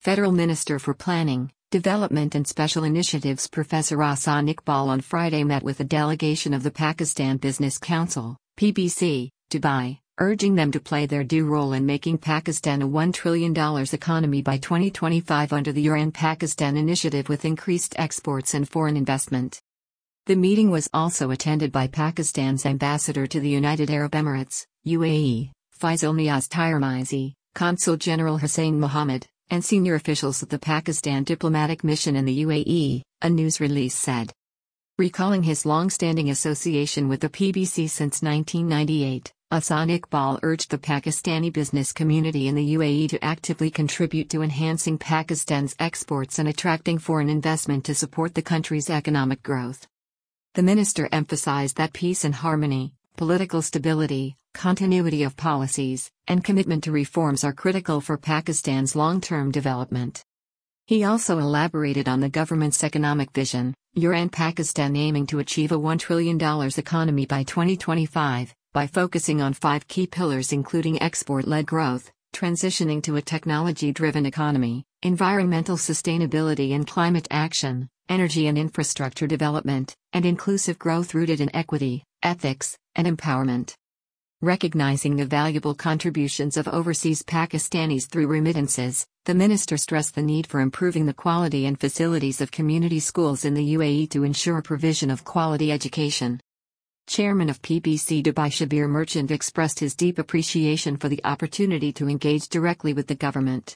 Federal Minister for Planning, Development and Special Initiatives Professor Ahsan Iqbal on Friday met with a delegation of the Pakistan Business Council, PBC, Dubai, urging them to play their due role in making Pakistan a $1 trillion economy by 2025 under the UAE-Pakistan initiative with increased exports and foreign investment. The meeting was also attended by Pakistan's ambassador to the United Arab Emirates, UAE, Faisal Niaz Tirmizi, Consul General Hussain Mohammed, and senior officials of the Pakistan diplomatic mission in the UAE, a news release said. Recalling his long-standing association with the PBC since 1998, Ahsan Iqbal urged the Pakistani business community in the UAE to actively contribute to enhancing Pakistan's exports and attracting foreign investment to support the country's economic growth. The minister emphasized that peace and harmony, political stability, continuity of policies, and commitment to reforms are critical for Pakistan's long-term development. He also elaborated on the government's economic vision, UAE-Pakistan aiming to achieve a $1 trillion economy by 2025, by focusing on 5 key pillars including export-led growth, transitioning to a technology-driven economy, environmental sustainability and climate action, energy and infrastructure development, and inclusive growth rooted in equity, ethics, and empowerment. Recognizing the valuable contributions of overseas Pakistanis through remittances, the minister stressed the need for improving the quality and facilities of community schools in the UAE to ensure provision of quality education. Chairman of PBC Dubai Shabir Merchant expressed his deep appreciation for the opportunity to engage directly with the government.